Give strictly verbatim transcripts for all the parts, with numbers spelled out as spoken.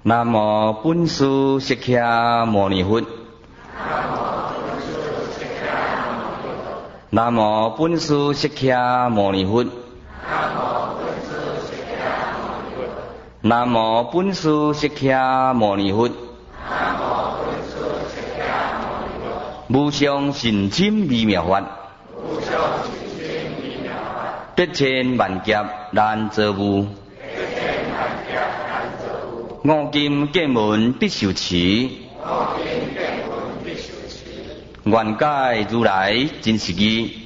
南无本师释迦牟尼佛。南无本师释迦牟尼佛。南无本师释迦牟尼佛。无上甚深微妙法，得千万劫难遭遇。五金剑门必受持，愿解如来真实义。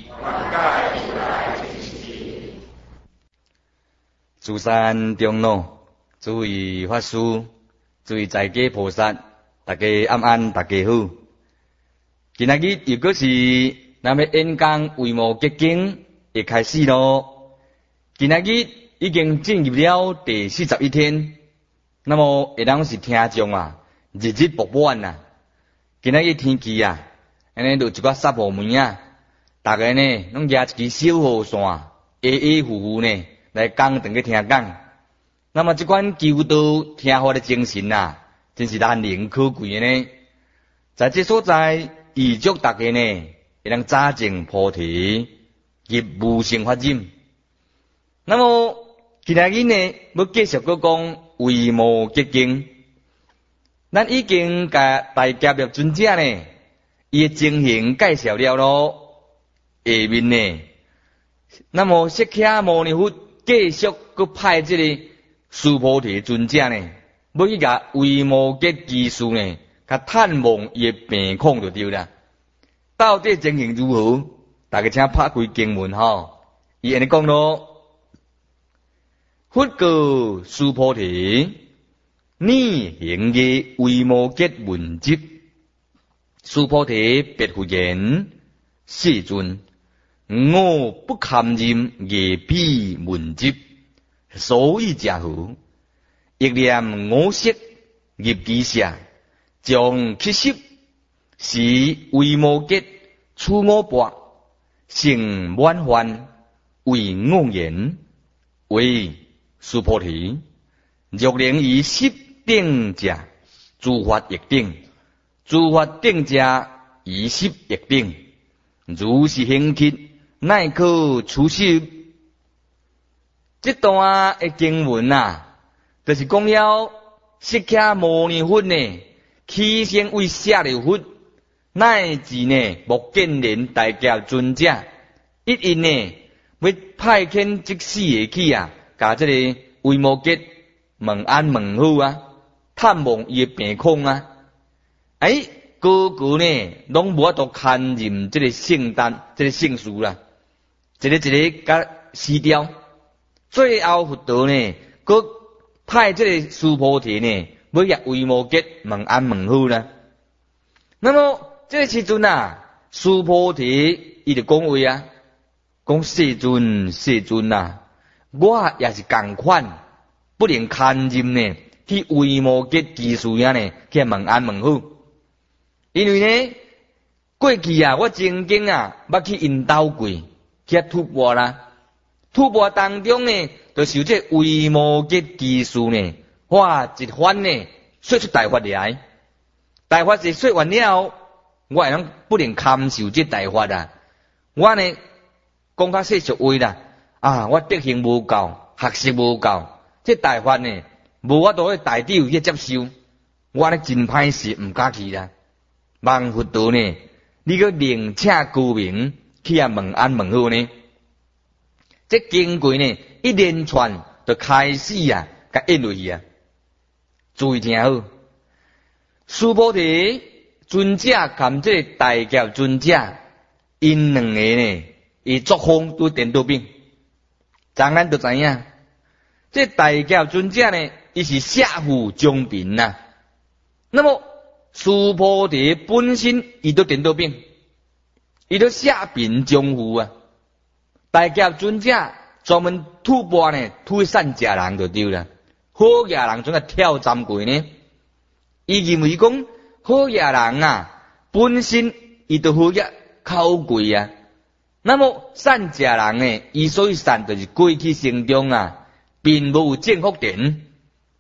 诸山长老，诸位法师，诸位在家菩萨，大家安安，大家好。今仔日又搁是咱要演讲《维摩诘经》会开始咯。今仔日已經進入了第四十一天，那麼會當是聽眾啊，日日不滿啊。今仔日天氣啊，安尼就一個濕雨暝啊，大家呢攏舉一支小雨傘，下下糊糊呢來講等去聽講。那麼這款求道聽法的精神啊，真是難能可貴的呢。在這所在，預祝大家呢會當早證菩提，入無生法忍。那麼今仔日呢，要繼續講講維摩诘經。咱已經甲大迦葉尊者呢，伊嘅情形介紹了咯。下面呢，那麼釋迦牟尼佛繼續佮派這個須菩提尊者呢，要去甲維摩诘居士呢，甲探望伊嘅病況就對啦。到底情形如何？大家請拍開經文吼，伊安尼講咯。佛告須菩提：你行嘅維摩诘文集。須菩提別佛言：世尊，我不堪任夜彼文集，所以者何？憶念我昔入其舍，將其濕，是維摩诘處我鉢，成滿患，為我言：為須菩提，若能以濕頂者，諸法亦頂；諸法頂者，以濕亦頂。如是行乞，乃可除濕。這段的經文啊，就是講了釋迦牟尼佛呢，起先為舍利弗，乃至呢目犍連大迦尊者，一因呢要派遣即死的去啊。甲這個維摩诘問安問好啊，探望伊嘅病況啊，哎，個個呢攏無法度堪任這個聖單，這個聖事啦，一個一個甲死掉。最後佛陀呢，佮派這個須菩提呢，要入維摩诘問安問好啦。那麼這個時陣啊，須菩提伊就講話啊，講世尊世尊啊。我也是同款，不能堪任呢，去維摩诘居士遐呢，去問安問好。因為呢，過去啊，我曾經啊，捌去因兜過，去吐蕃啦。吐蕃當中呢，就受這維摩诘居士呢，哇，一番呢，說出大法來。大法是說完了，我會啷不能堪受這大法啊。我呢，講較細俗話啦。啊！我德行無夠，學識無夠，這大法呢，無法度去大體去接受，我呢真歹勢，唔敢去啦。望佛陀呢，你個另請高明去啊問安問好呢？這經過呢一連串就開始啊，甲演落去啊。注意聽好，須菩提尊者含這個大迦尊者，因兩個呢，伊作風都顛倒變。咱咱就知影，這大迦尊者呢，伊是捨父將貧呐。那麼須菩提本身伊都顛倒變，伊都捨貧將父啊。大迦尊者專門吐蕃呢，吐善食人就對啦。好食人總係挑針過呢。伊認為講好食人啊，本身伊都好食口貴啊。那麼善食人呢，伊所以善就是過去生中啊，並無有正福田，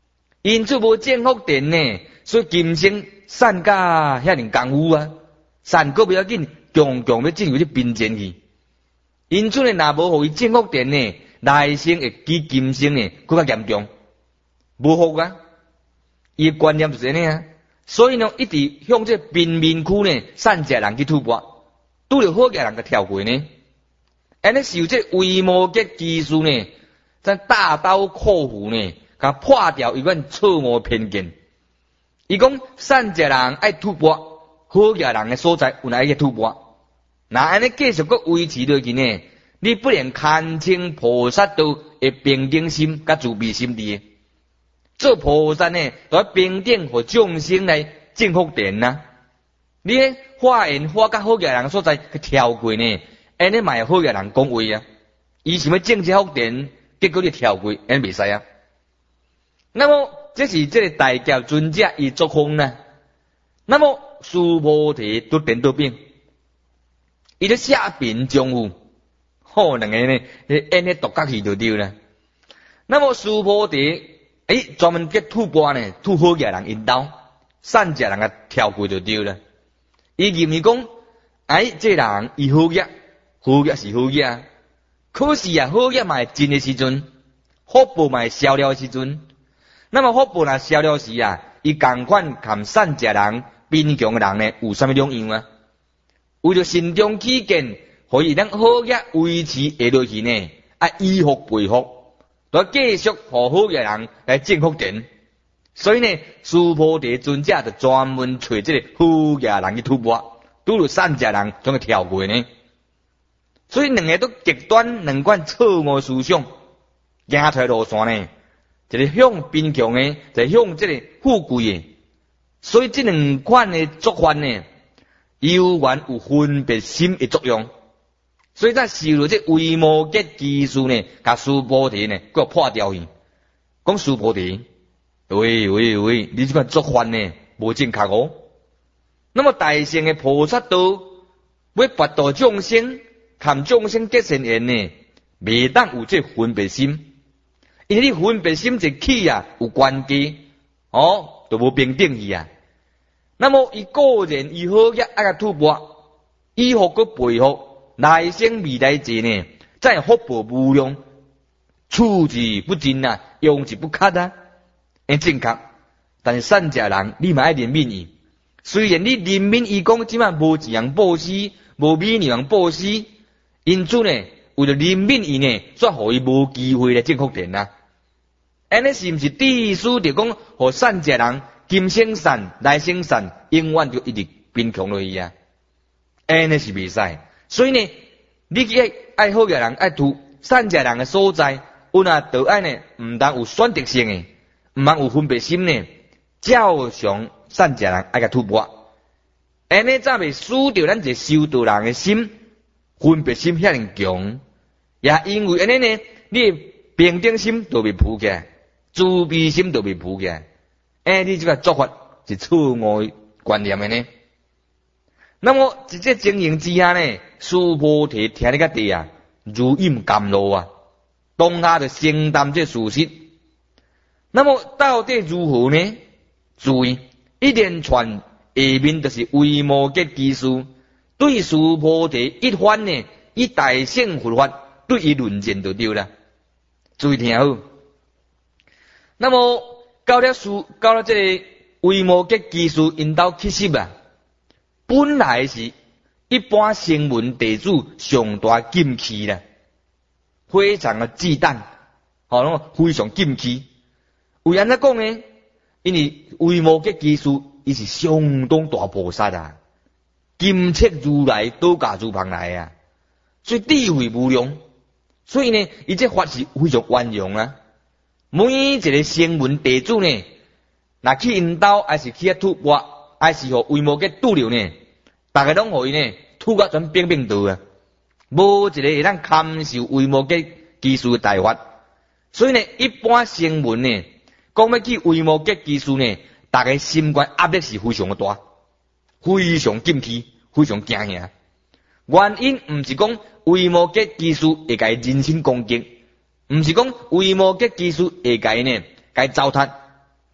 因此无正福田呢，所以今生善甲遐尼功夫啊，善个不要紧，强强要进入去并前去。因此呢，若无互伊正福田呢，来生会比今生呢更加严重，无福啊。伊个观念就是安尼啊。所以呢，一直向这贫民区呢，善食人去突破，拄着好食人个跳过呢。安尼受这为魔嘅技术呢，咱大刀阔斧呢，甲破掉伊款错误偏见。伊讲善食人爱突破，好食人嘅所在有哪一个突破？那安尼继续个维持落去呢？你不能看清菩萨道的平等心甲慈悲心地。做菩萨呢，就要平等和众生来正福田呐。你化缘化甲好嘅人所在去跳过呢，安尼嘛好嘅人讲话啊。伊想要正这福田，结果你跳过，安尼袂使啊。那么这是这个大教尊者伊作风呢。那么须菩提都点到边，伊咧下边中有，好两个呢，安尼独角戏就对啦。那么须菩提。诶，专门给吐蕃呢，吐好嘅人引导，善食人个跳过就对了。伊认为讲，哎，这人伊好嘢，好嘢是好嘢，可是啊，好嘢嘛真嘅时阵，福报嘛消了时阵，那么福报若消了时啊，伊共款含善食人、贫穷嘅人呢，有啥物两样啊？为着心中起见，可以咱好嘢维持下落去呢，啊，以福培福。要继续互好嘅人来正福田，所以呢，须菩提尊者就专门找这个好嘅人去突破，拄着善食人将佢跳过呢。所以两个都极端，两款错误思想，行出来路线呢，一个向贫穷嘅，就向这个富贵嘅。所以这两款嘅做法呢，有缘有分别心嘅作用。所以咱受了这为魔嘅技术呢，甲须菩提呢，佮破掉去。讲须菩提，喂喂喂，你这款做法呢，无正确哦。那么大乘嘅菩萨道，要拔度众生，含众生结善缘呢，未当有这分别心，因为你分别心一起啊，有关系，哦，就无平等去啊。那么伊个人伊好嘅爱个突破，以后佮背后。来生未来者呢，再福报无量，处之不尽啊，用之不竭啊，诶正确。但是善食人，你嘛爱怜悯伊。虽然你怜悯伊讲即晚无一样布施，无米样布施，因此呢，为了怜悯伊呢，煞互伊无机会来正福田啊。安尼是毋是意思就讲，互善食人今生善，来生善，永远就一直贫穷落去啊？安尼是袂使。所以呢，你去爱好嘅人爱图善食人嘅所在，有那道爱呢，唔当有选择性嘅，唔通有分别心呢。照常善食人爱甲突破，安尼才袂输掉咱一个修道人嘅心，分别心遐尼强，也因为安尼呢，你平等心就袂浮起来，慈悲心就袂浮起来。哎，你这个做法是错误观念嘅呢。那么在这情形之下呢，须菩提听你个地啊，如饮甘露啊，当下就承担这事实。那么到底如何呢？注意，一连串下面就是为魔嘅技术，对须菩提一番呢，以大乘佛法对伊论证就对了。注意听好。那么到了须到了这个为魔嘅技术引导起实啊。本来是一般声闻地主上大禁忌啦，非常的忌惮，吼，非常禁忌。为安怎讲呢？因为为无嘅技术，伊是相当大菩萨啊，金切如来，倒驾如旁来啊，所以智慧无量。所以呢，伊这法是非常圆融啊。每一个声闻地主呢，若去引导，还是去突破。还是互为无嘅拄着呢，大家拢互伊呢，吐甲全冰冰倒啊，无一个会当堪受为无嘅技术大法。所以呢，一般声闻呢，讲要去为无嘅技术呢，大家心关压力是非常的大，非常禁忌，非常惊吓。原因毋是讲为无嘅技术会甲伊人身攻击，毋是讲为无嘅技术会甲伊呢，甲伊糟蹋。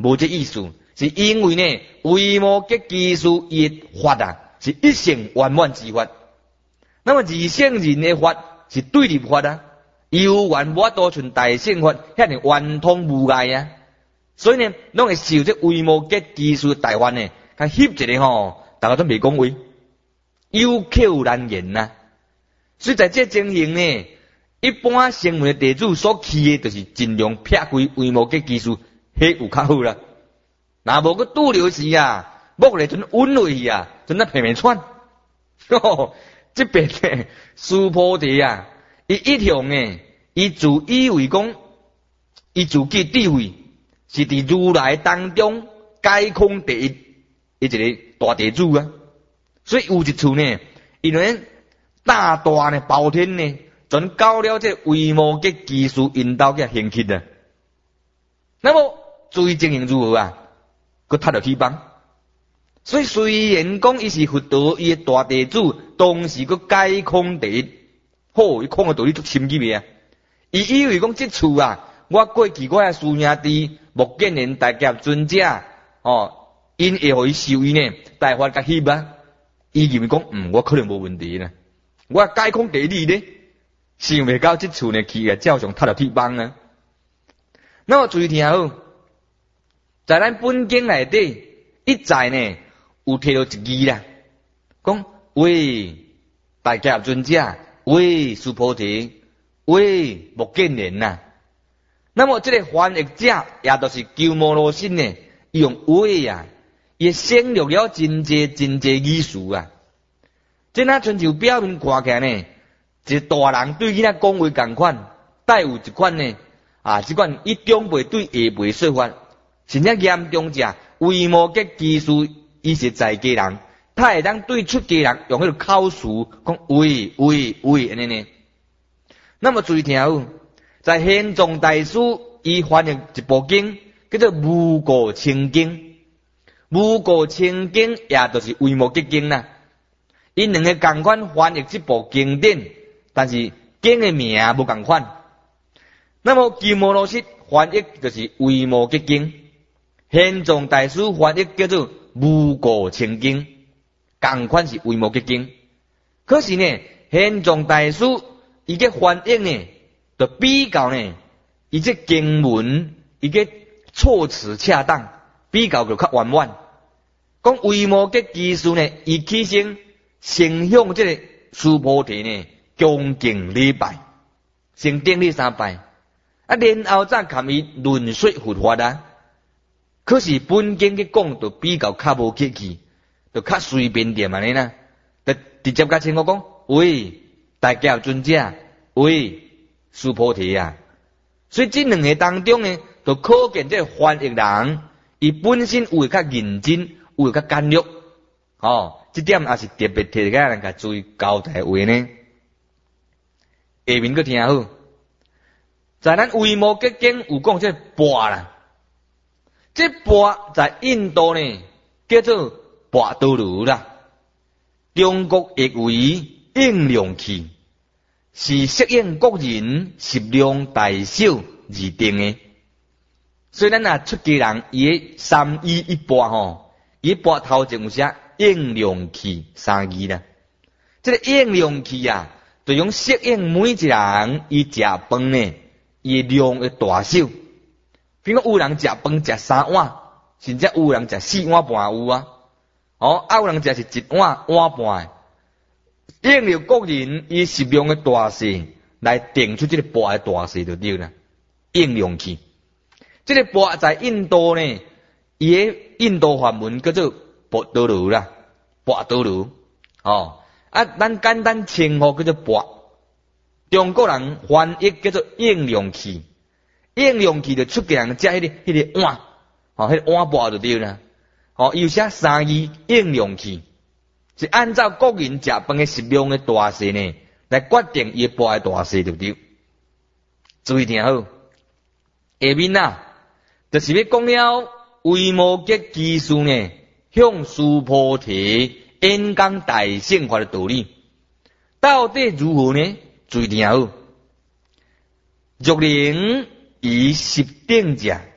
无这意思，是因为呢，为无结技术伊法啊，是一性圆满之法。那么二圣人的法是对立法啊，有缘无多存大圣法，遐尼圆通无碍啊。所以呢，拢会受这为无结技术大法呢，较翕一个吼，大家都未讲话，有口难言呐、啊。所以在这情形呢，一般成门的弟子所去的，就是尽量撇开为无结技术，迄有较好啦。若无个拄着时啊，莫来阵稳落去啊，阵那皮皮喘。哦，这边呢，苏菩提啊，伊一向呢，伊自以为讲，伊自己智慧是伫如来当中解空第一，伊一个大弟子啊。所以有一处呢，因为大大呢包天呢，全搞了这为无结技术引导嘅行乞啊。那么注意经营如何啊？佮踢到起帮。所以虽然讲伊是佛陀伊的大弟子，同时佮解空第一，好，伊空嘅道理足深入嘅啊。伊以为讲即处啊，我过去我嘅师兄弟目犍连大甲尊者，哦，因会互伊受益呢，大法甲翕啊。伊认为讲，嗯，我可能无问题啦。我解空第一呢，想袂到即处呢去啊，照常踢到起帮啊。那么注意听好。在咱本经内底，一再呢有提到一字啦，讲喂大甲尊者，喂须菩提，喂目犍连呐。那么这个翻译者也就是鸠摩罗什呢，伊用喂啊，伊省略了真济真济意思啊。这那亲像表面看起来呢，一个大人对囡仔讲话共款，带有一款呢啊，这款以长辈对下辈说法。真正严重者，为无结技术，伊是在家人，他会当对出家人用迄个口述讲喂喂喂安尼呢。那么注意听好，在宪宗大师伊翻译一部经，叫做《无过清经》，《无过清经》也就是为无结经啦。因两个共款翻译这部经典，但是经的名无共款。那么鸠摩罗什翻译就是为无结经。宪宗大师翻译叫做无过清经，同款是为无结经。可是呢，宪宗大师伊个翻译呢，就比较呢，伊这经文伊个措辞恰当，比较就较圆满。讲为无结技术呢，伊起先先向这个须菩提呢恭敬礼拜，先顶礼三拜，啊，然后再含伊论说佛法啊。可是本经去讲就比较较无客气，就较随便点安尼啦，就直接甲请我讲，喂，大甲尊者，喂，须菩提啊。所以这两个当中呢，就可见这翻译人，伊本身有会较认真，有会较简略，哦，这点也是特别提个人甲注意交代话呢。下面个听好，在咱为无结经有讲这钵啦。这钵在印度呢叫做钵多卢啦，中国译为应量器，是适应国人食量大小而定的。所以咱啊出家人伊个三衣一钵吼，伊钵头前有写应量器三字啦。这个应量器啊，就用适应每一人伊食饭呢，伊量的大小。比如有人食饭食三碗，甚至有人食四碗半有啊。哦，啊有人食是一碗碗半的。应了各人以食量的大小来定出这个钵的大小就对了。应量器，这个钵在印度呢，伊个印度梵文叫做钵多卢啦，钵多卢。哦，啊，咱简单称呼叫做钵。中国人翻译叫做应量器。应量器就出家人食迄个迄个碗，哦，迄个碗钵就对啦。哦，有写三字应量器，是按照个人食饭的食量的大小呢，来决定伊钵的大小就对。注意听好，下面啊，就是要讲了为无结技术呢，向须菩提演讲大乘法的道理，到底如何呢？注意听好，若能以十定者，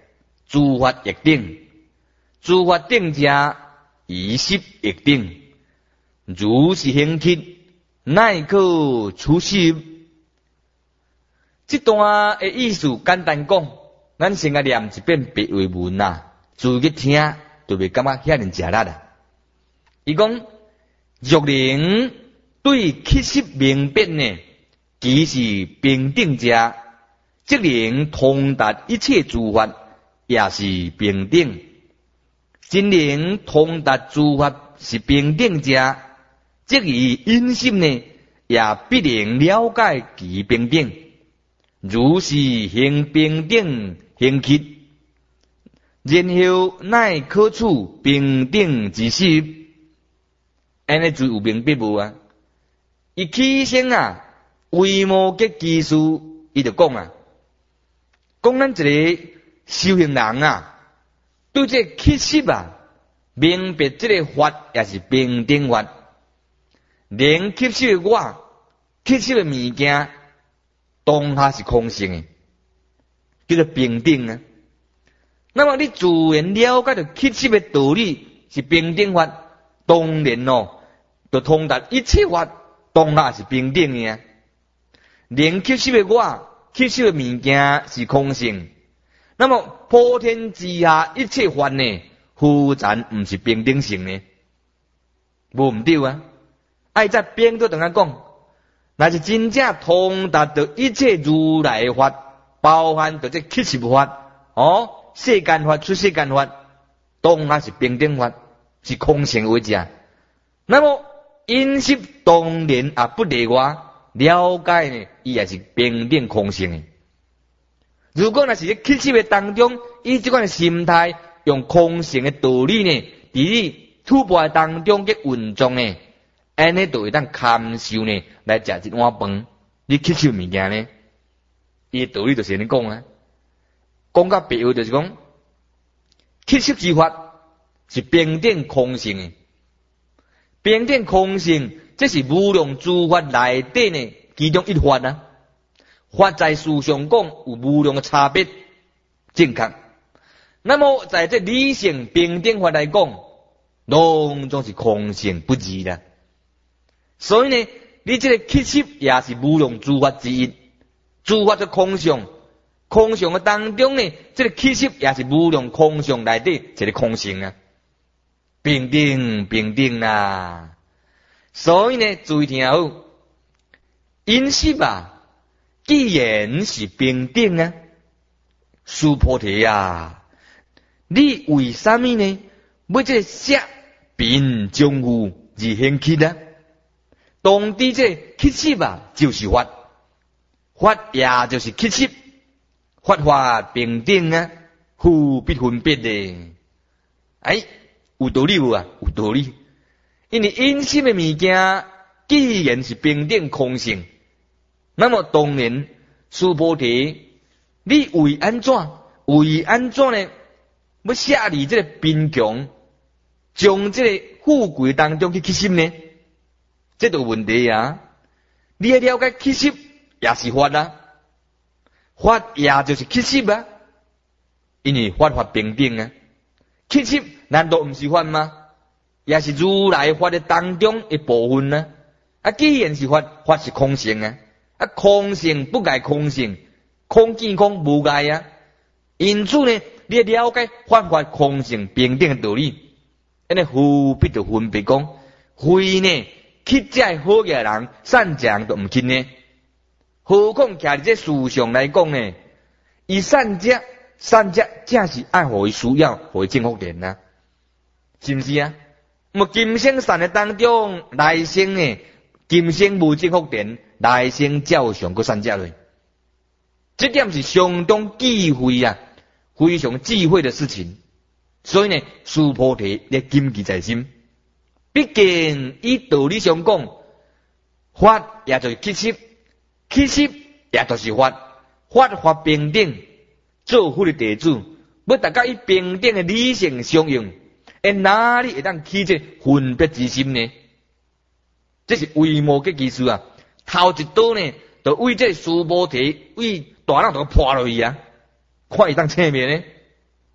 诸法亦定，诸法定者，以习亦定。如是行契，乃可出习。这段的意思简单讲，咱先来念一遍白话文啊，注意听，就袂感觉遐尼吃力啊。伊讲，若能对契习明白呢，即是平等者，即能通达一切诸法，也是平等。真能通达诸法是平等者，即以因心呢，也必能了解其平等。如是行平等行契，然后乃可处平等之习。安尼就有明白无啊？伊起先啊，为无嘅技术，伊就讲啊，讲咱一个修行人啊，对这契习啊，明白这个法也是平等法，连契习的我，契习的物件。当下是空性的，叫做平等啊。那么你自然了解到契习的道理是平等法，当然哦，就通达一切法，当下是平等的啊。连契习的我，契习的物件是空性，那么普天之下一切法呢，忽然唔是平等性呢？无唔对啊！爱在边度同人讲。那是真正通达到一切如来法，包含到这契习法，哦，世间法出世间法，当然是平等法，是空性为者。那么因习当然也不例外，了解呢，伊也是平等空性的。如果那是在契习的当中，以这款心态，用空性的道理呢，伫你突破当中嘅运作呢？安尼就会当堪受呢，来食一碗饭。你吸收物件呢？伊道理就是安尼讲啊。讲到白话就是讲，吸收之法是平等空性的。平等空性，这是无量诸法内底呢其中一法啊。法在事上讲有无量的差别，正确。那么在这理性平等法来讲，拢总是空性不二啦。所以呢，你这个契习也是无量诸法之一，诸法的空相，空相的当中呢，这个契习也是无量空相内底一个空性啊，平等平等啦。所以呢，注意听好，因习啊，既然是平等啊，须菩提啊，你为什么呢？要这色贫将有而行契呢？当地这契习啊，就是法，法也就是契习，法法平等啊，互不分别的。哎，有道理无啊？有道理。因为因心的物件，既然是平等空性，那么当然，须菩提，你为安怎？为安怎呢？要舍离这个贫穷，将这个富贵当中去契习呢？这都有问题啊！你要了解契习也是法啊，法也就是契习啊，因为法法平等啊。契习难道不是法吗？也是如来法的当中一部分呢、啊。啊，既然是法，法是空性啊，啊，空性不改空性，空见空无碍啊。因此呢，你要了解法法空性平等的道理，安尼何必就分别讲，非呢？乞债好嘅人，善讲都唔乞呢。何况徛伫这事上来讲呢？以善者，善者正是爱互伊需要，互伊正福田啊，是不是啊？么今生善的当中，来生呢，今生无正福田，来生照常个善者嘞。这点是相当忌讳啊，非常忌讳的事情。所以呢，须菩提要谨记在心。毕竟以道理上讲，法也就是契习，契习也就是法，法法平等。做佛的弟子，要大家以平等的理性相用，而哪里会当起这分别之心呢？这是为无嘅技术啊！头一刀呢，就为这须菩提为大人就破落去啊！看伊当侧面呢，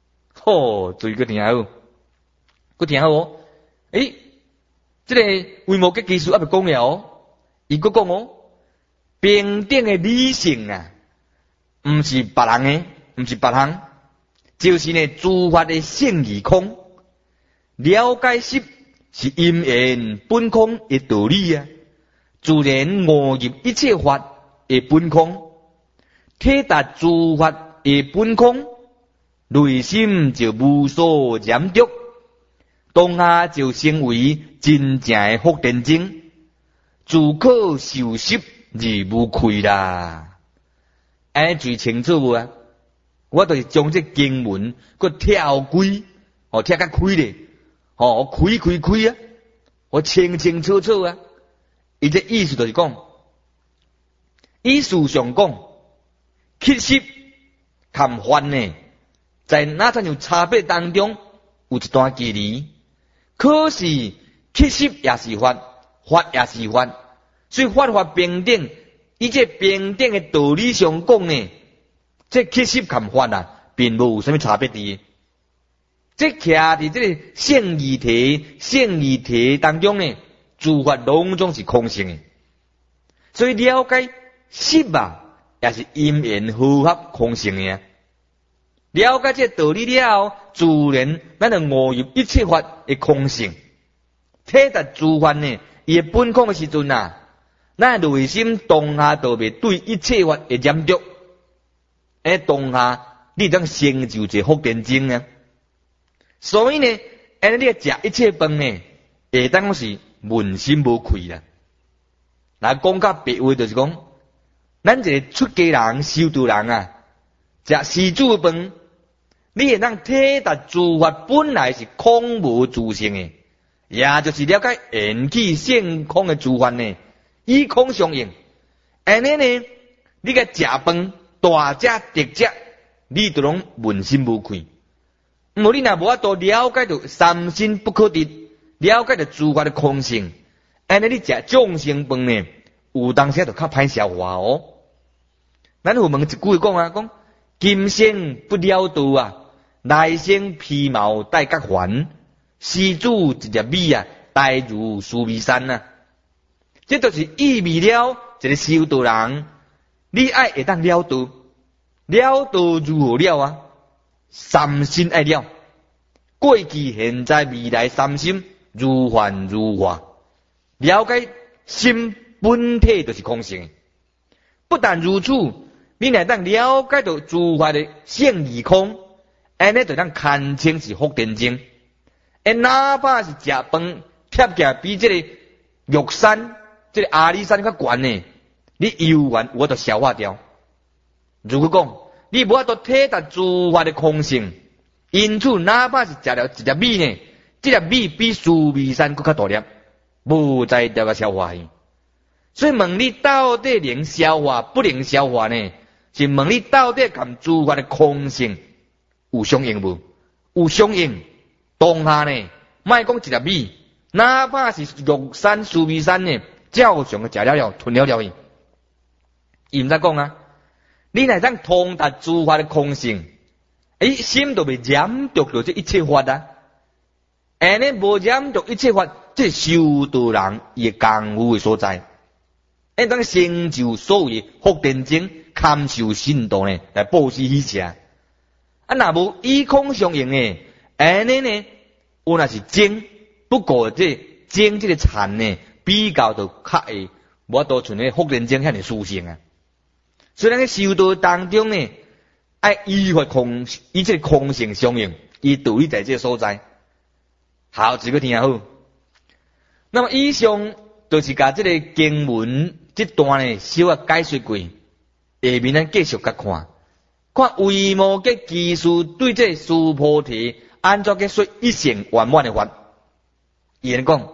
吼，注意个听好，个听好哦。诶，这个为某个技术还没讲了哦，伊个讲哦，平等的理性啊，唔是别人的，唔是别人，就是呢诸法的性与空，了解实是因缘本空的道理啊，自然悟入一切法的本空，体达诸法的本空，内心就无所染着，当下就成为真正的福田精，自可受习而无愧啦。哎，最清楚无啊？我就是将这经文佮跳开，哦，跳较开咧，哦，开开开啊，我清清楚楚啊。伊这意思就是讲，意思上讲，其实含法呢，在哪种样差别当中有一段距离。可是其实也是法，法也是法，所以法法平等。以这平等的道理上讲呢，这其实含法啊，并无有什么差别的。这徛伫这个性义体、性义体当中呢，诸法拢总是空性的。所以了解实啊，也是因缘合合空性的啊。了解这道理了后，自然咱就悟入一切法的空性。体达诸法呢，伊的本空的时阵啊，咱内心当下就袂对一切法会染着，诶，当下你当成就一个福田精啊。所以呢，安尼你食一切饭呢，会当是问心无愧啦。来讲较白话就是讲，咱一个出家人、修道人啊，食施主的饭，你会当体达诸法本来是空无自性的，也就是了解缘起性空的诸法呢。以空相应，安尼呢，你个食饭大只特只，你都拢问心无愧。无你若无法度了解到三心不可得，了解到诸法的空性，安尼你食众生饭呢，有当时就较歹消化哦。咱有问一句讲啊，讲今生不了道啊，来生披毛戴角环，施主一粒米啊，待如须弥山啊。这就是意味了一个修道人，你爱会当了道，了道如何了啊？三心爱了，过去、现在、未来三心如幻如化，了解心本体就是空性。不但如此，你若当了解到诸法的性与空，安尼就当堪称是福田精。诶，哪怕是食饭贴起来比这个玉山。这个阿里山较悬呢，你游完我都消化掉。如果讲你无法度体达诸法的空性，因此哪怕是食了一粒米呢，这粒米比须弥山更较大粒，无再掉个消化去。所以问你到底能消化不能消化呢？是问你到底跟诸法的空性有相应无？有相应，当下呢，莫讲一粒米，哪怕是玉山、须弥山呢？照常个食了了，吞了了伊，伊毋知讲啊。你乃当通达诸法的空性，诶，心都袂染着着这一切法啊。安尼无染着一切法，这修道人伊功夫的所在，诶，当成就所谓福田精，堪受信道呢，来布施喜舍。啊，若无以空相应诶，安尼呢，有若是精，不过这精这个产呢。比较就较会无法度像迄福田精遐尼殊胜啊。所以咱喺修道当中呢，爱依法空，以这个空性相应，伊道理在这个所在。好，一个听好。那么以上就是甲这个经文这段呢，小啊解说过。下面咱继续甲看，看为无嘅技术对这须菩提安怎嘅说一成圆满的法。伊人讲。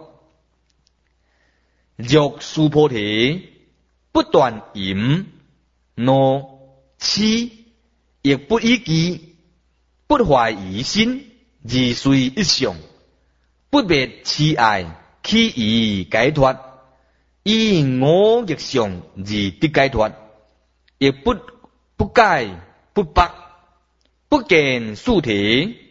若须菩提不断淫、怒、痴，亦不依机，不怀疑心，而随一相，不灭痴爱，起疑解脱，以我逆相而得解脱，亦不不解不拔，不见素体，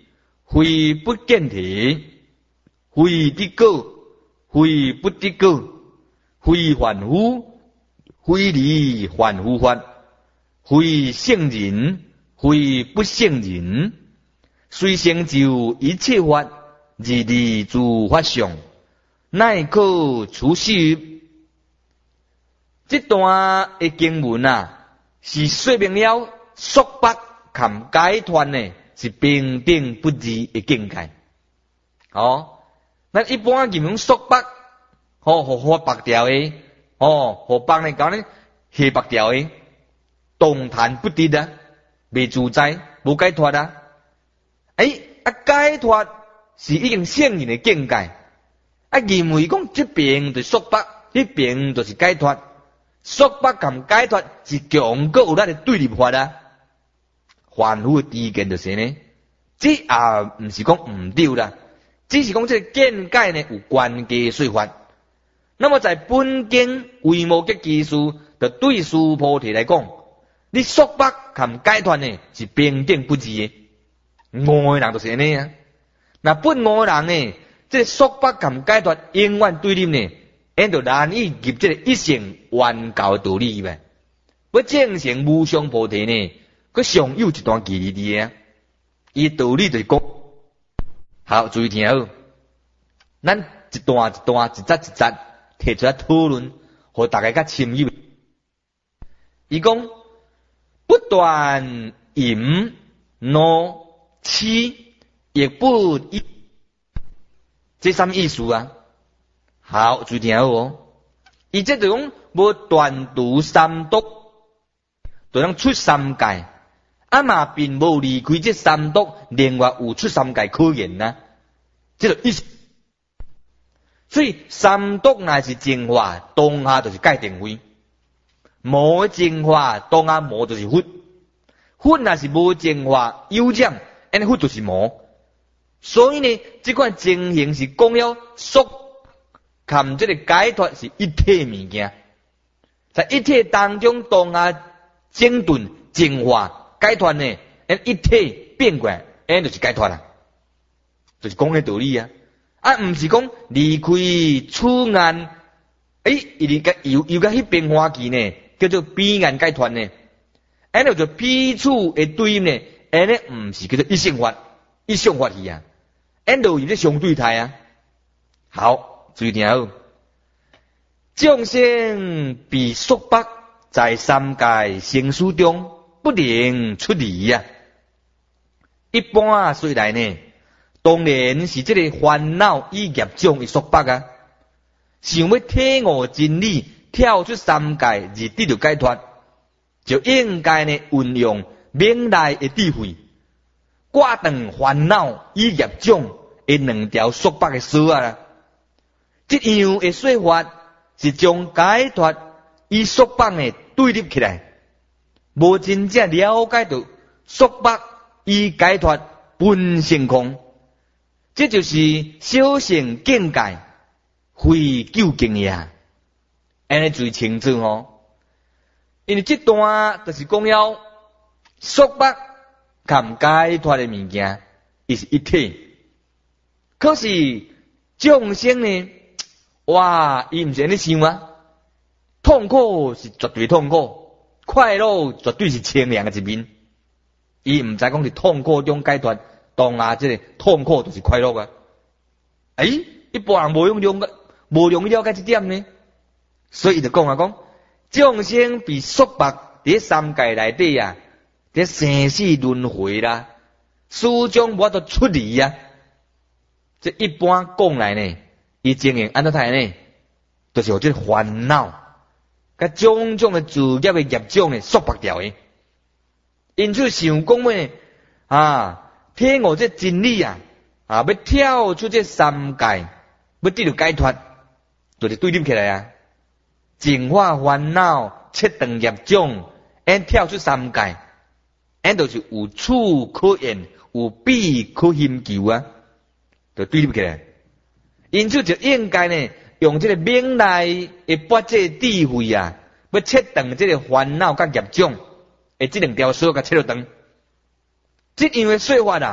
非不见体，非得果，非不得果，非凡夫，非离凡夫法，非圣人，非不圣人，虽成就一切法，而离诸法相，乃可出世。这段的经文啊，是说明了束缚含解脱呢，是平等不二的境界。哦，咱一般形容束缚，哦，互互白条的，哦，互别人讲呢，下白条的，动弹不得啊，未自在，无解脱啊。诶、欸，啊，解脱是已经圣人的境界，啊，认为讲这边就是束缚，那边就是解脱。束缚含解脱是强过有咱的对立法啊，凡夫的知见就是呢，这也毋是讲毋对啦，只是讲这个见解呢有关键说法。那么在本经为无嘅技术，就对师菩提来讲，你束缚含解脱呢是平等不二嘅，悟的人就是安尼啊。那不悟的人呢，这个束缚含解脱永远对立呢。因就难以入这个一性圆教道理呗。要正成无上菩提呢，佮尚有一段距离的啊。伊道理就是讲，好注意听好，咱一段一段、一节一节提出来讨论，互大家较深入。伊讲不断淫、怒、痴，亦不一，这什么意思啊？好，注意听好哦。伊即就讲无断除三毒，就能出三界，啊嘛并无离开这三毒，另外有出三界可言呐、啊。即个意思。所以三毒乃是净化，当下就是界定位；无净化，当下无就是佛。佛乃是无净化，有障，安尼佛就是无。所以呢，这款情形是讲了束。含这个解脱是一体物件，在一体当中，当下整顿、净化、解脱呢，一体变过来，安就是解脱啦，就是讲个道理啊。啊，毋是讲离开此岸，诶，伊个游游到迄边花期呢，叫做彼岸解脱呢，安就做彼此的对应呢，安尼毋是叫做一性法、一相法去啊，安就有咧相对态啊。好。注意听好，众生被束缚在三界生死中，不能出离啊。一般啊，虽然呢，当然是这个烦恼与业障的束缚啊。想要体悟真理，跳出三界而得到解脱，就应该呢运用明来的智慧，挂断烦恼与业障的两条束缚的绳啊。这样的说法是将解脱与束缚的对立起来，无真正了解到束缚与解脱本性空，这就是小乘境界非究竟呀。安尼最清楚哦，因为这段就是讲了束缚含解脱的物件，伊是一体。可是众生呢？哇，伊毋是安尼想啊！痛苦是绝对痛苦，快乐绝对是清凉的一面。伊毋知讲是痛苦中解脱，当下即个痛苦就是快乐啊！诶，一般人无用用个，无容易了解这点呢。所以就讲啊讲，众生被束缚伫三界内底啊，伫生死轮回啦，始终无法度出离啊。这一般讲来呢。伊经营安怎态呢？就是有这个烦恼，甲种种的自业的业障呢束缚掉的。因此想讲咩啊？体悟这真理啊，啊要跳出这三界，要得到解脱，就是对立起来啊。净化烦恼，切断业障，按跳出三界，按就是有处可言，有必可寻求啊，就对立起来。因此就应该呢，用这个明来的八这智慧啊，要切断这个烦恼甲业障，诶，这两条绳甲切了断。这样的说法啊，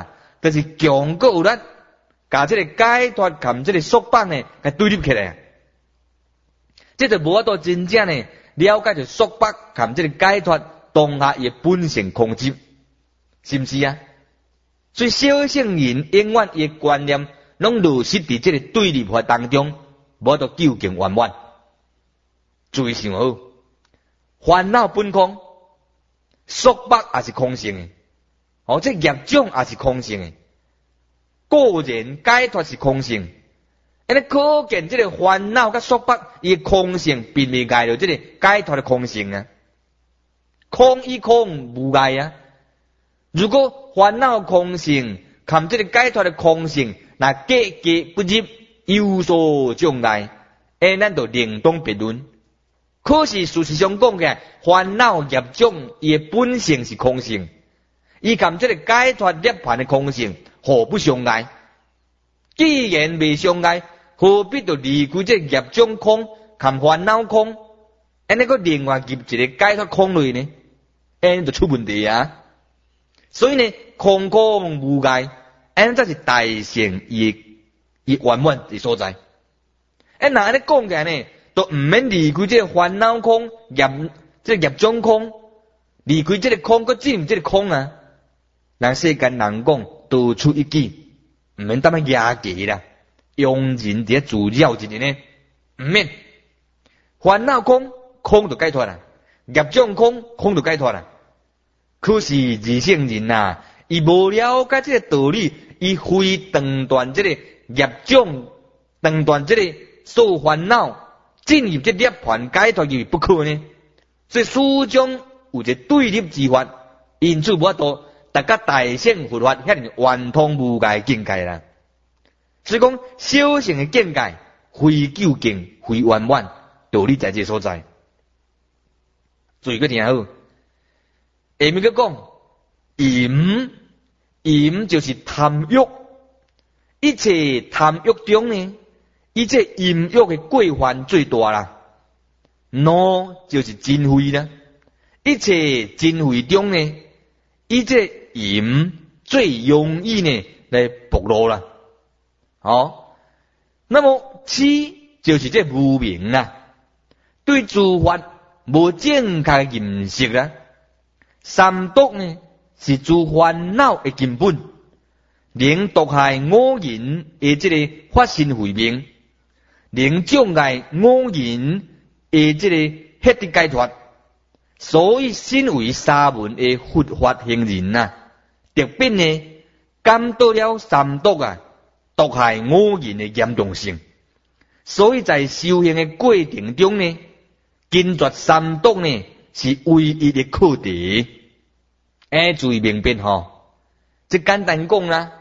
就是强过有力，甲这个解脱含这个束绑呢，甲对立起来。这就无法度真正呢了解着束绑含这个解脱当下伊本性空寂，是毋是啊？所以小圣人永远伊观念拢落实伫这个对立法当中，无法度究竟圆满。注意想好，烦恼本空，束缚也是空性的，哦，这业障也是空性的，个人解脱是空性。安尼可见这个烦恼甲束缚伊空性并未碍着这个解脱的空性啊。空与空无碍啊。如果烦恼空性含这个解脱的空性，那格格不入，有所障碍，诶，咱就另当别论。可是事实上讲嘅，烦恼业障伊本性是空性，伊含这个解脱涅槃的空性，何不相碍？既然未相碍，何必就离开这业障空、含烦恼空，安尼个另外入一个解脱空类呢？安就出问题啊！所以呢，空空无碍，安才是大乘伊伊圆满的所在。安那安尼讲起来呢，都唔免离开这个烦恼空、业这个业障空，离开这个空，佮进入这个空啊！人世间人讲多出一句，唔免当么压记啦，庸人伫自扰一日呢，唔免烦恼空，空就解脱啦；业障空，空就解脱啦。可是二圣人啊，伊无了解这个道理，伊非断断这个业障，断断这个所烦恼，进入这涅槃解脱而不可呢。所以始终有一个对立之法，因此无法度大家大乘佛法遐尼圆通无碍境界啦。所以讲小乘的境界，非究竟，非圆满，道理在这所在。注意个听好。下面佢讲，淫，淫就是贪欲，一切贪欲中呢，一切淫欲的过犯最大啦。怒就是嗔恚啦，一切嗔恚中呢，一切淫最容易呢来暴露啦。好，那么痴就是这无明啦，对诸法无正确认识啦。三毒呢是诸烦恼的根本，能毒害我人的这个发心慧命，能障碍我人的这个迄啲解脱。所以身为沙门的佛法行人呐，特别呢感到了三毒啊毒害我人的严重性。所以在修行的过程中呢，根绝三毒呢是唯一的课题。哎，注意明辨吼，即简单讲啦，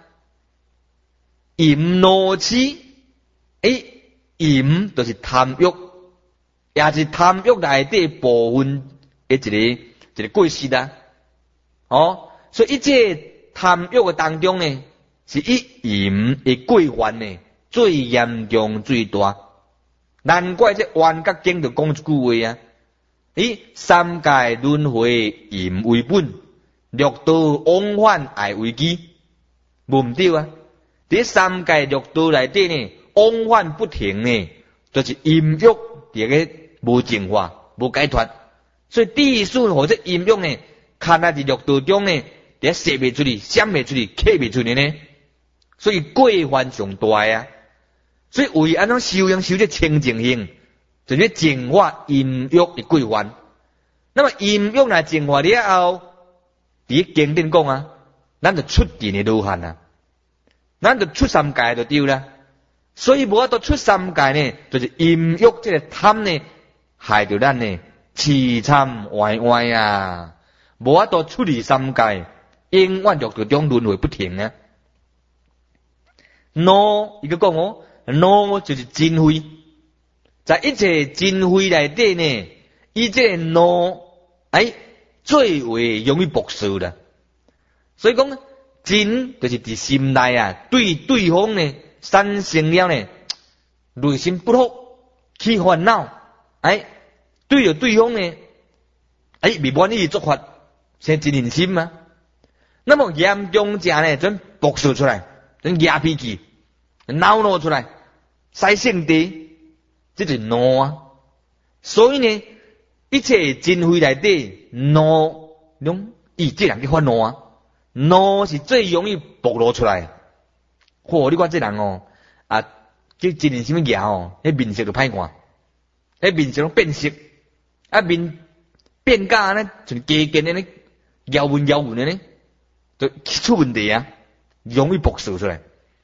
淫怒痴，哎，淫就是贪欲，也是贪欲内底部分的一个一个过失啦。哦，所以一切贪欲的当中呢，是以淫的过犯呢最严重最大。难怪这冤觉经就讲一句话啊，以三界轮回淫为本，六道往返爱为基，无毋对啊！伫三界六道内底呢，往返不停呢，就是淫欲伫个无净化、无解脱，所以地顺或者淫欲呢，看在伫六道中呢，伫射袂出去、闪袂出去、刻袂出去呢，所以过犯上大啊！所以为安怎修养修这清净性，就是净化淫欲的过犯。那么淫欲若净化了后，伫经典讲啊，咱就出定的罗汉啊，咱就出三界就对啦。所以无法度出三界呢，就是淫欲这个贪呢，害着咱呢凄惨歪歪啊，无法度出离三界，永远六道中轮回不停啊。怒，伊个讲哦。怒就是嗔恚，在一切嗔恚内底呢，伊这怒哎最为容易爆受啦。所以讲嗔就是伫心内啊，对对方呢产生了呢内心不好，起烦恼，哎对着对方呢，哎未满意做法，生嗔恨心啊。那么严重者呢，准爆射出来，等压脾气，恼怒出来，使性地，这就是怒啊。所以呢，一切真非内底怒，拢以这人去发怒啊。怒是最容易暴露出来。嚯、哦，你看这人哦，啊，这一年什么牙哦，迄面色就歹看，迄面色拢变色，啊面变假呢，像鸡根的呢，咬文咬文的呢，就出问题啊，容易爆射出来。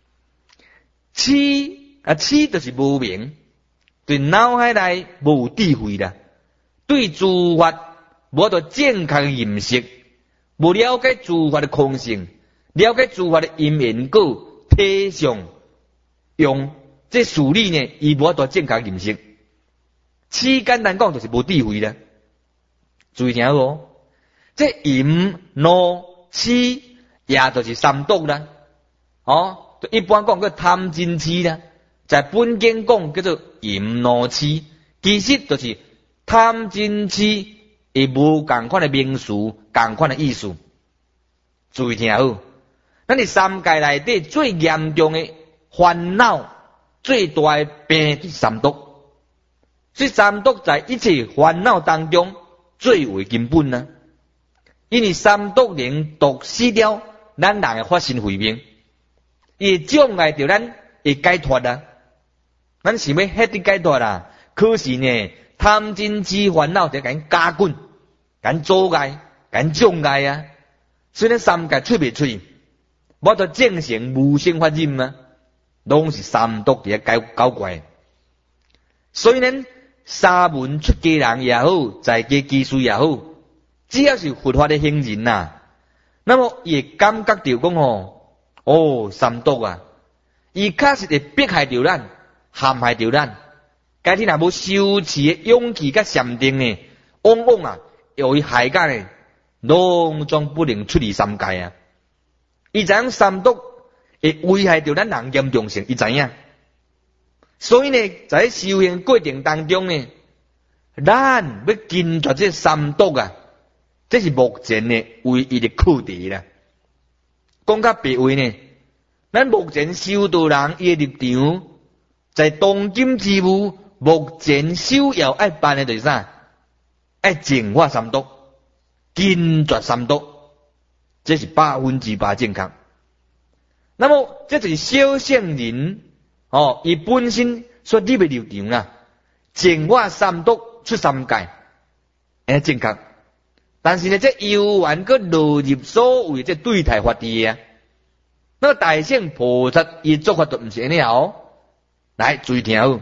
痴啊痴就是无明，对脑海内无有智慧啦，对诸法无得正确的认识，无了解诸法的空性，了解诸法的因缘果。体上用这事理呢，伊无多正确认识。痴简单讲就是无智慧啦。注意听好哦，这淫怒痴也就是三毒啦。哦，一般讲叫贪嗔痴啦，在本经讲叫做淫怒痴，其实就是贪嗔痴亦无共款的名词，共款的意思。注意听好。咱伫三界内底最严重的烦恼、最大的病是三毒，所以三毒在一切烦恼当中最为根本啊。因为三毒能毒死掉咱人的法身慧命，伊障碍着咱会解脱啊。咱想要迄啲解脱啦，可是呢，贪嗔痴烦恼就甲加滚、甲阻碍、甲障碍啊。所以咱三界出袂出去。我都正成无生法忍啊，拢是三毒伫咧搞搞怪。所以呢，沙门出家人也好，在家居士也好，只要是佛法的行人呐、啊，那么也感觉到讲哦，哦三毒啊，伊确实会迫害着咱，陷害着咱。家己若无修持的勇气甲禅定呢，往往啊，由于害甲呢，拢总不能出离三界啊。伊知影三毒会危害到咱人严重性，伊知影。所以呢，在修行过程当中呢，咱要禁绝这三毒啊，这是目前呢唯一的课题啦。讲较白话呢，咱目前修道人伊的立场，在当今之物，目前首要爱办的就是啥？爱净化三毒，禁绝三毒。这是百分之百正确。那么，这就是小圣人哦，伊本身所立的立场啊，净化三毒出三界，哎正确。但是呢，这游玩个落入所谓这对台法地啊，那个大圣菩萨伊做法都唔是安尼哦。来注意听好，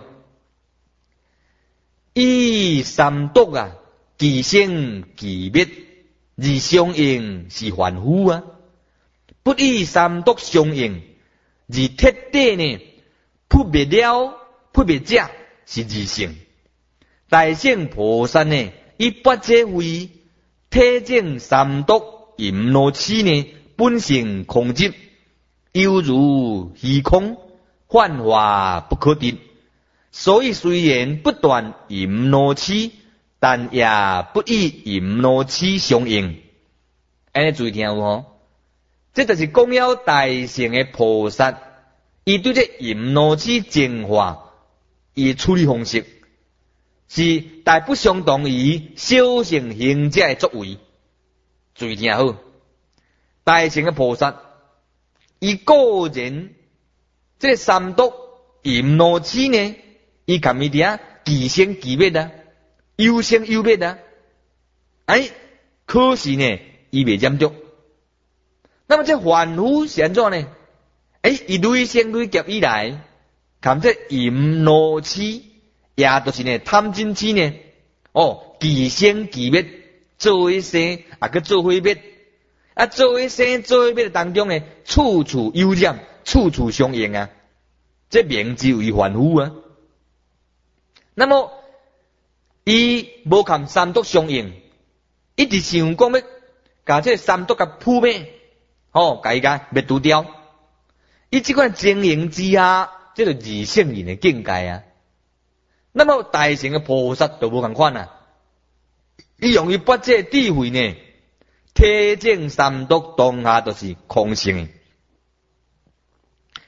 以三毒啊，其生其灭。而相应是凡夫啊，不以三毒相应，而彻底呢，扑灭了，扑灭者是二性。大圣菩萨呢，以八者慧体证三毒淫怒痴呢，本性空寂，犹如虚空，幻化不可得。所以虽然不断淫怒痴，但也不以淫怒痴相应。安尼注意听有吼，这就是讲了大乘的菩萨，伊对这淫怒痴净化，伊处理方式是大不相同于小乘行者的作为。注意听好，大乘的菩萨，伊个人这三毒淫怒痴呢，伊含伊伫啊其生其灭啊。有生有灭啊！哎，可是呢，伊未严重。那么这凡夫是安怎呢？哎，伊累生累劫以来，看这淫怒痴，也就是呢贪嗔痴呢，哦，其生其灭，做为生，啊个做为灭，啊做为生做为灭当中呢，处处有染，处处相应啊，这名字为凡夫啊。那么伊无含三毒相应，一直想讲要甲这三毒甲扑灭，哦，甲伊甲灭除掉。伊即款经营之下，这就二圣人的境界啊。那么大乘的菩萨就无共款啊，伊用伊八者智慧呢，体证三毒当下都是空性的，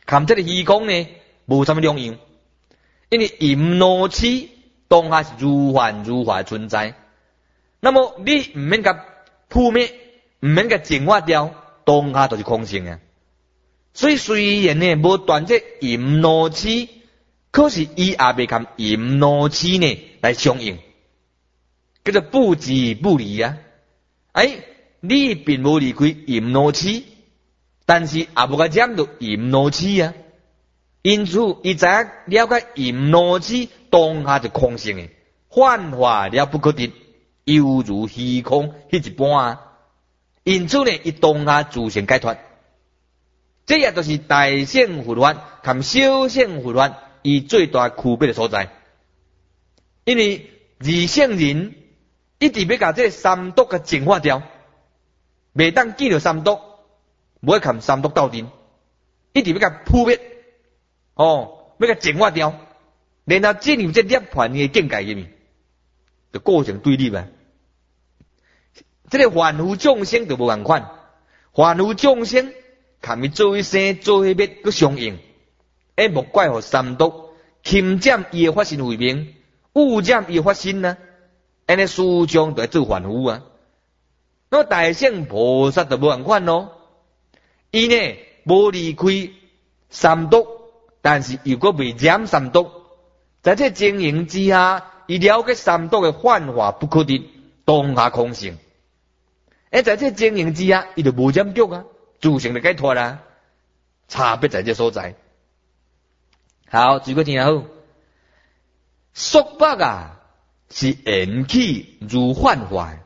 看这个虚空呢，无什么两样，因为淫怒痴当下是如幻如化存在。那么你唔免甲扑灭，唔免甲净化掉，当下就是空性啊。所以虽然呢无断这淫怒痴，可是伊也未含淫怒痴呢来相应，叫做不即不离啊。哎，你并无离开淫怒痴，但是也无甲染到淫怒痴啊。因此，伊知影了解淫怒痴当下就空性的，幻化了不可得，犹如虚空迄一般啊。因此呢，伊当下自性解脱。这也就是大乘佛法和小乘佛法伊最大区别的所在。因为二乘人一直要甲这三毒给净化掉，袂当见到三毒，无要含三毒斗阵，一直要甲扑灭，哦，要甲净化掉，然后进入这涅槃的境界里面，就构成对立啊。这个凡夫众生就无共款，凡夫众生含伊做一生做迄灭佮相应，而莫怪互三毒侵占伊的法身慧命，污染伊的法身啊，安尼思想就要做凡夫啊。那大乘菩萨就无共款咯，伊呢无离开三毒，但是又搁未染三毒，在这经营之下，伊了解三毒的幻化不可得，当下空性。而在这经营之下，伊就无染毒啊，自性就解脱啦。差别在这所在。好，注意听好。束缚啊，是缘起如幻化。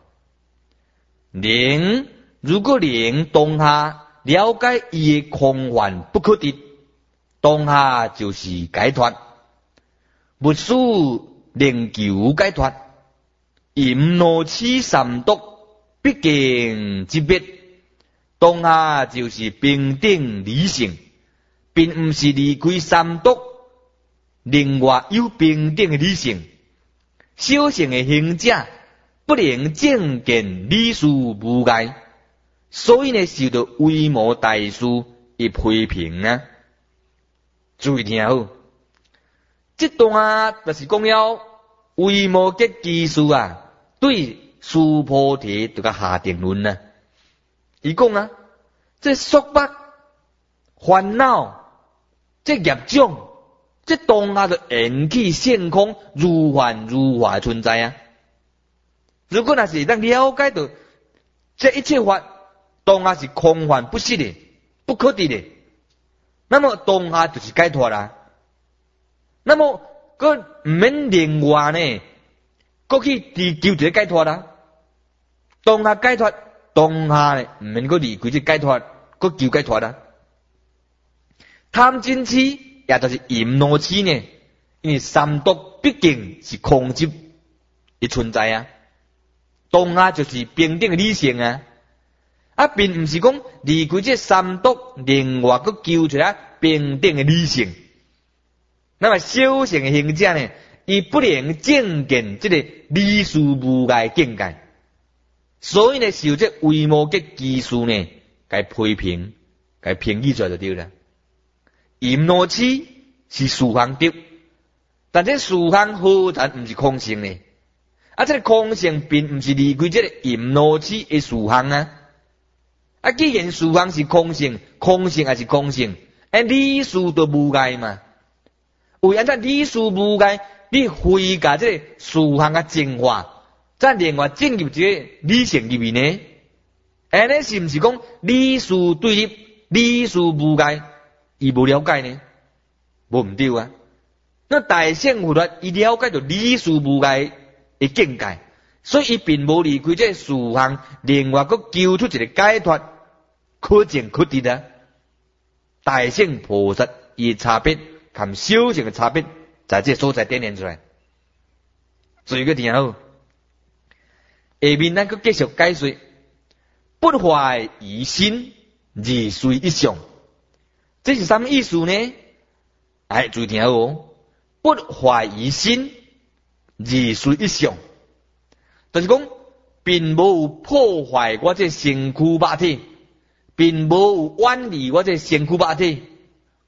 灵如果灵当下了解伊的空幻不可得，当下就是解脱。勿使另求解脱，淫怒痴三毒。毕竟即灭，当下就是平等理性，并唔是离开三毒，另外有平等的理性。小乘的行者不能正见理事无碍，所以呢受到维摩大师的批评啊。注意听好，这段就是讲了维摩诘居士啊对苏菩提就甲下定论啊，伊讲啊，这束缚、烦恼、这业障、这当下就缘起现空，如幻如化存在啊。如果那是当了解到这一切法当下是空幻不实的、不可得的，那么当下就是解脱啦。那么佮唔免另外呢，佮去追求这解脱啦。当下解脱，当下呢唔免佮离开这解脱，佮求解脱啦。贪嗔痴也就是淫怒痴呢，因为三毒毕竟是空执的存在啊。当下就是平等的理性啊，啊，并唔是讲离开这三毒，另外佮求出来平等的理性。那么小乘的行者呢，伊不能正见这个理事无碍境界。所以呢，受这维摩诘居士呢，该批评，该评议出来就对了。淫怒痴是殊行得，但这殊行好但唔是空性呢。啊，这个空性并唔是离开这个淫怒痴的殊行啊。啊，既然殊行是空性，空性也是空性，哎，理事都无碍嘛。为安怎理事无碍，你非甲这个殊行啊净化。再另外进入这个理性里面呢，安尼是唔是讲理事对立、理事无碍，伊无了解呢？无唔对啊。那大乘佛法伊了解到理事无碍的境界，所以伊并无离开这殊行，另外佮求出一个解脱，可证可得啊。大乘菩萨伊差别，含小乘的差别，在这所在点现出来。注意个听好。下面咱佮继续解说，不坏疑心，而随一相。这是什么意思呢？哎，注意听好哦。不坏疑心，而随一相，就是讲，并无破坏我这身躯肉体，并无远离我这身躯肉体，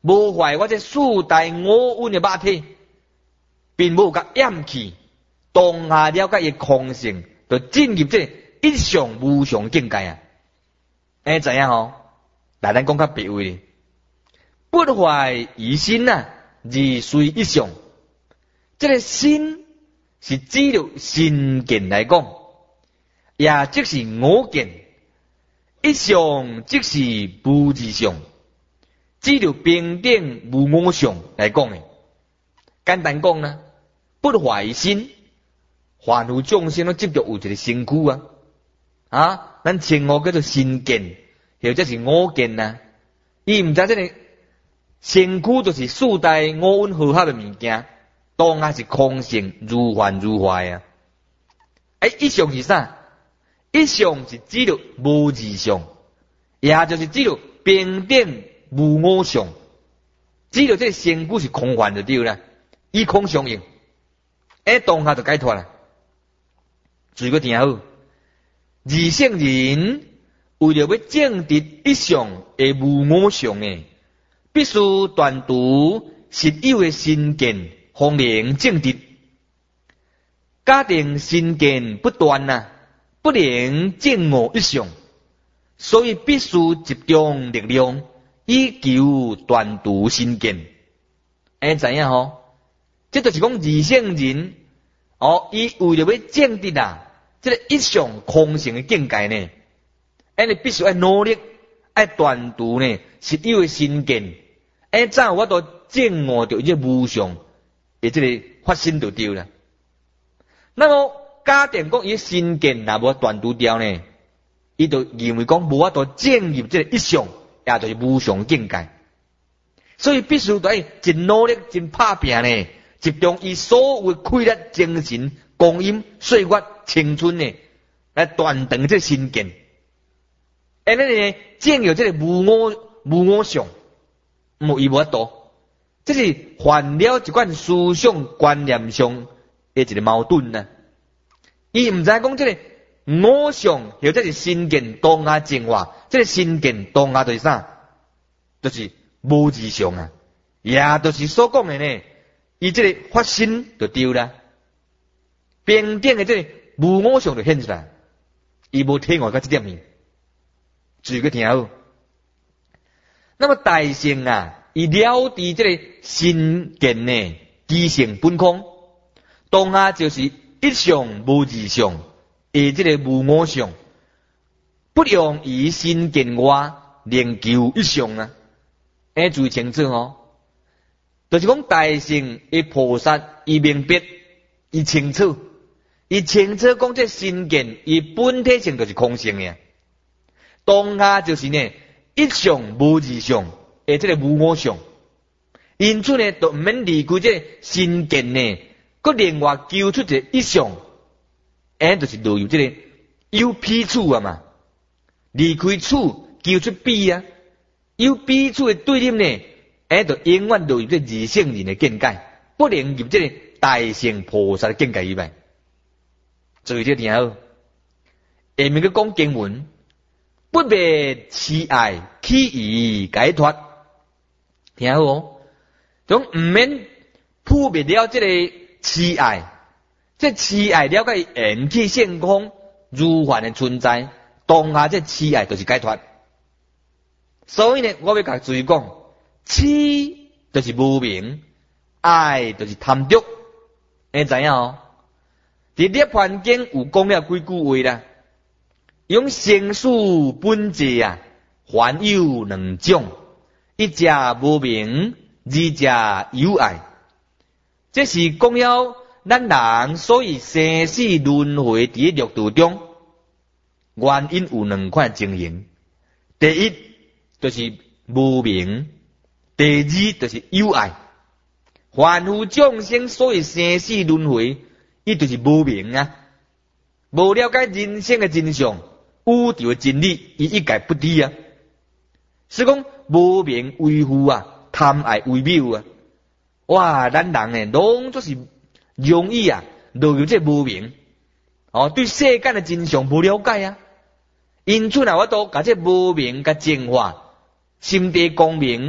无坏我这四大五蕴的肉体，并无甲掩去，当下了解伊空性，就进入这一相无相境界啊！哎，怎样吼？来，咱讲较别位，不坏于心啊，而随一相。这个心是指着心见来讲，也即是我见；一相即是无二相，指着平等无我相来讲的。简单讲呢，不坏于心，凡有众生都执着有一个身躯啊，啊，咱称呼叫做心见，或者是我见啊。伊毋知这个身躯就是四大五蕴合合的物件。当下是空性，如幻如坏啊！哎，一相是啥？一相是指着无二相，也就是指着平等无我相，指着这个身躯是空幻就对啦，以空相应，哎，当下就解脱啦。注意个听好，二圣人为了要证得一相的无我相呢，必须断除实有的身见。方能证得，假定心见不断啊，不能证悟一相，所以必须集中力量，以求断除心见。哎，知影吼？这就是讲二圣人哦，伊为了要证得啊，这个一相空性的境界呢，哎，你必须要努力，要断除呢实有的心见，哎，才有法度证悟到这无相。伊这个发心就对了。那么假定讲伊心见若无断除掉呢，伊就认为讲无法度进入这个一相，也就是无相境界。所以必须对真努力、真拍拼呢，集中伊所有的气力、精神、光阴、岁月、青春呢，来断断这个心见。安尼呢，进入这个无我、无我相，无伊无法度。这是犯了一款思想观念上的一个矛盾呢。伊毋知讲这个我相或者是心见当下净化，这个心见当下就是啥？就是无二相啊，也就是所讲的呢，伊这个发心就对啦，平等的这个无我相就现出来，伊无听我到这点面，注意个听好。那么大圣啊，伊了知这个心见呢，基性本空，当下就是一相无二相，而这个无我相，不用以心见外，另求一相啊！哎，注意清楚哦，就是讲大圣的菩萨，伊明白，伊清楚，伊清楚讲这心见，伊本体性就是空性的，当下就是呢一相无二相。而这个无我相，因此呢，就毋免离开这个心见呢，佮另外求出一个一相，哎，就是落入这个有彼处啊嘛，离开处求出彼啊，有彼处的对立呢，哎，就永远落入这二圣人的境界，不能入这个大乘菩萨的境界以外。注意这听好，下面佮讲经文，不灭痴爱，起于解脱。听好哦，种毋免扑灭了这个痴爱，这痴爱了解缘起性空如幻的存在，当下这痴爱就是解脱。所以呢，我要甲注意讲，痴就是无明，爱就是贪着，会知影哦？伫涅槃经有讲了几句话啦，用生死本质啊，凡有两种。一者无明，二者有爱。这是讲了咱人所以生死轮回伫六道中，原因有两款情形。第一就是无明，第二就是有爱。凡夫众生所以生死轮回，伊就是无明啊，无了解人生的真相，宇宙的真理，伊一概不知啊。是讲无明为父啊，贪爱为谬啊！哇，咱人呢，拢总是容易啊，落入这无明哦，对世间的真相无了解啊。因此啊，我都把这无明甲净化，心地光明，对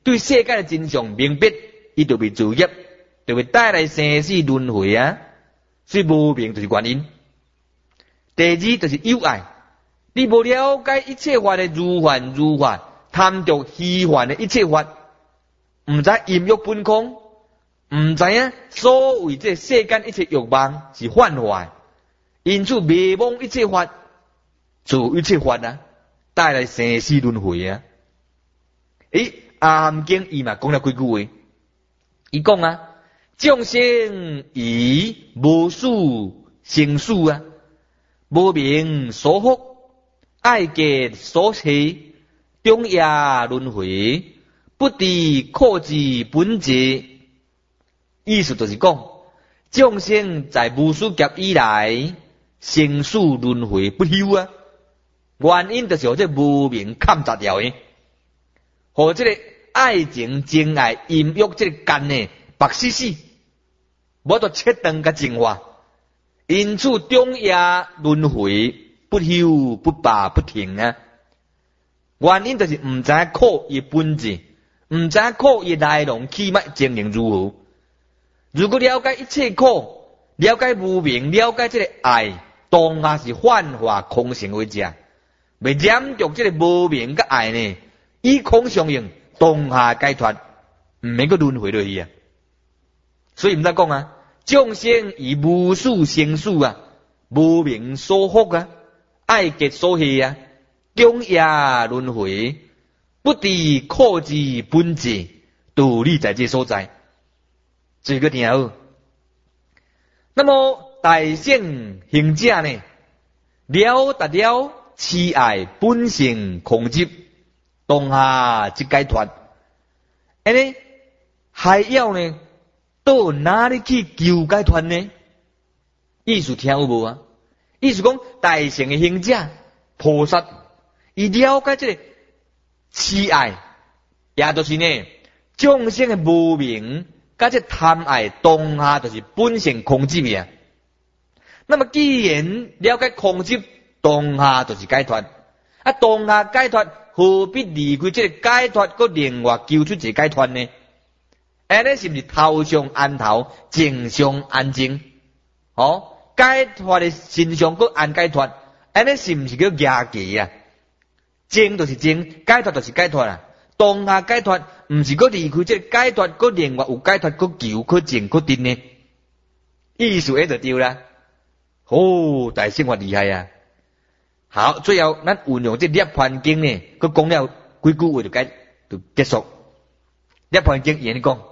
对世界的真相明白，伊就会造业，就会带来生死轮回啊。所以无明就是原因。第二就是有爱，你无了解一切法的如幻如法，贪着虚幻的一切法，唔知阴欲本空，唔知影所谓这世间一切欲望是幻化，因此迷惘一切法，做一切法啊，带来生死轮回啊。诶，阿含经伊嘛讲了几句话，伊讲啊，众生以无数生死啊，无明所惑，爱结所起，中夜轮回，不知苦之本质。意思就是讲，众生在无数劫以来，生死轮回不休啊。原因就是互这无明砍砸掉的，互这个爱情、情爱、阴欲这个根呢白死死，无得切断甲净化。因此中夜轮回不休不罢不停啊。原因就是唔知苦伊本质，唔知苦伊来龙去脉经营如何。如果了解一切苦，了解无明，了解这个爱，当下是幻化空性为正，未染着这个无明甲爱呢，以空相应，当下解脱，唔免个轮回落去啊。所以唔得讲啊，众生以无数生死啊，无明所惑啊，爱结所系啊，中夜轮回，不知苦之本质，道理在这所在。这个听好。那么大圣行者呢，了达了痴爱本性空寂，当下即解脱。安尼还要呢，到哪里去求解脱呢？意思听有无啊？意思讲大圣的行者菩萨，伊了解这个痴爱，也就是呢众生的无明。甲这贪爱当下就是本性空寂啊。那么既然了解空寂，当下就是解脱。啊，当下解脱，何必离开这个解脱，搁另外求出一个解脱呢？安尼是不是头上安头，正上安正？哦，解脱的身上搁安解脱，安尼是不是叫假奇啊？正就是正，解脱就是解脱啦。当下解脱，唔是搁离开这个解脱，搁另外有解脱，搁求，搁证，搁定呢？意思就对啦。哦，大圣法厉害啊！好，最后咱运用这涅槃经呢，佮讲了几句话就解就结束。涅槃经言讲，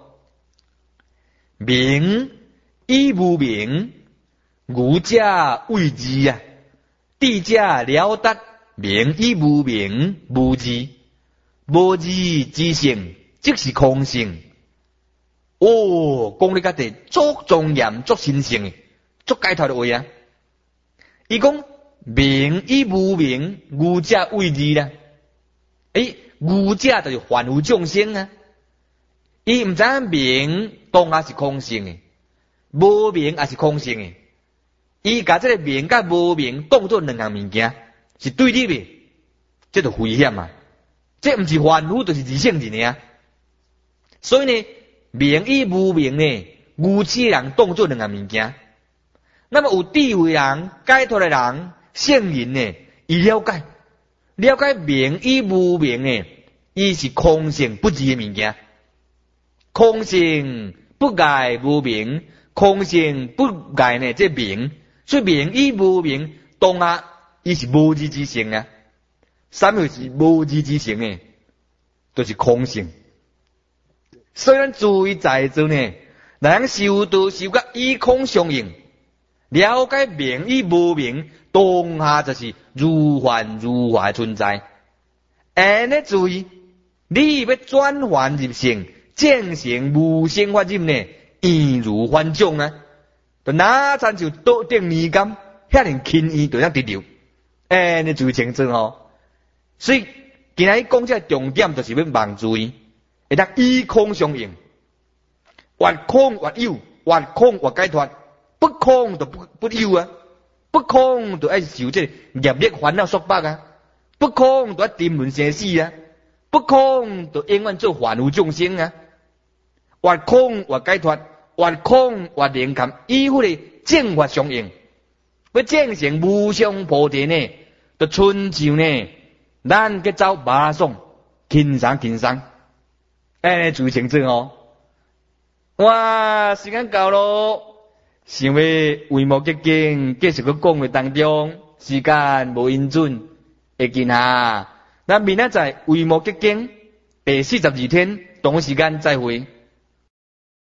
明以无明，愚者畏智啊；智者了达，明以无明，无智。无智之性，即是空性。哦，讲你家己足庄严、足神圣、足解脱的话啊！伊讲明以无明，愚者畏智啦。诶，愚者就是凡夫众生啊。伊毋知影明当下是空性的，无明也是空性的。伊甲这个明甲无明当作两样物件，是对立的，这就危险啊！这毋是凡夫，就是自性人啊。所以呢，明与无明呢，愚痴人当作两样物件。那么有智慧人、解脱的人、圣人呢，伊了解，了解明与无明呢，伊是空性不智的物件。空性不盖无明，空性不盖呢这明，所以明与无明当下伊是无智之性啊。什么是无智之性呢？就是空性。所以咱注意在座呢，人修道修甲以空相应，了解明与无明，当下就是如幻如化存在。安尼注意，你要转幻入性，正成无生法入呢，易如反掌啊！就哪参就倒顶泥柑，遐尼轻易就能得着。安尼注意清楚哦。所以今仔日讲这重点，就是要望注意，会当以空相应，越空越有，越空越解脱，不空就不不有啊，不空就爱受这业力烦恼束缚啊，不空就爱沉沦生死啊， 不空就永远做凡夫众生啊，越空越解脱，越空越灵感，以后的正法相应，要正成无上菩提呢，就亲像呢，咱去走马拉松，轻松轻松，哎，注意清楚哦。哇，时间到咯，想要为无结经，继续个讲话当中，时间无允准，会见下。咱明仔载为无结经第四十二天同一时间再会。